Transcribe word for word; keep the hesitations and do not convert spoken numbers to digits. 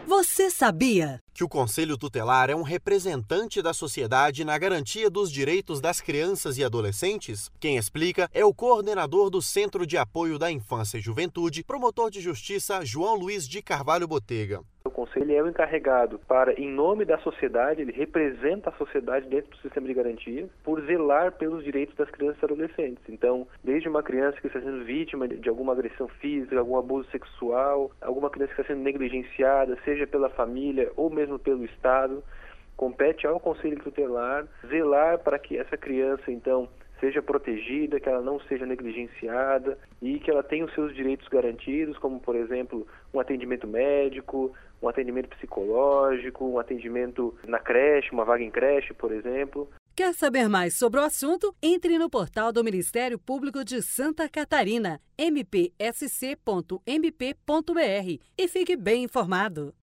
Você sabia que o Conselho Tutelar é um representante da sociedade na garantia dos direitos das crianças e adolescentes? Quem explica é o coordenador do Centro de Apoio da Infância e Juventude, promotor de justiça João Luiz de Carvalho Botega. O Conselho é o encarregado para, em nome da sociedade, ele representa a sociedade dentro do sistema de garantia, por zelar pelos direitos das crianças e adolescentes. Então, desde uma criança que está sendo vítima de alguma agressão física, algum abuso sexual, alguma criança que está sendo negligenciada, seja pela família ou mesmo pelo Estado, compete ao Conselho Tutelar zelar para que essa criança, então, seja protegida, que ela não seja negligenciada e que ela tenha os seus direitos garantidos, como, por exemplo, um atendimento médico, um atendimento psicológico, um atendimento na creche, uma vaga em creche, por exemplo. Quer saber mais sobre o assunto? Entre no portal do Ministério Público de Santa Catarina, m p s c ponto m p ponto b r, e fique bem informado.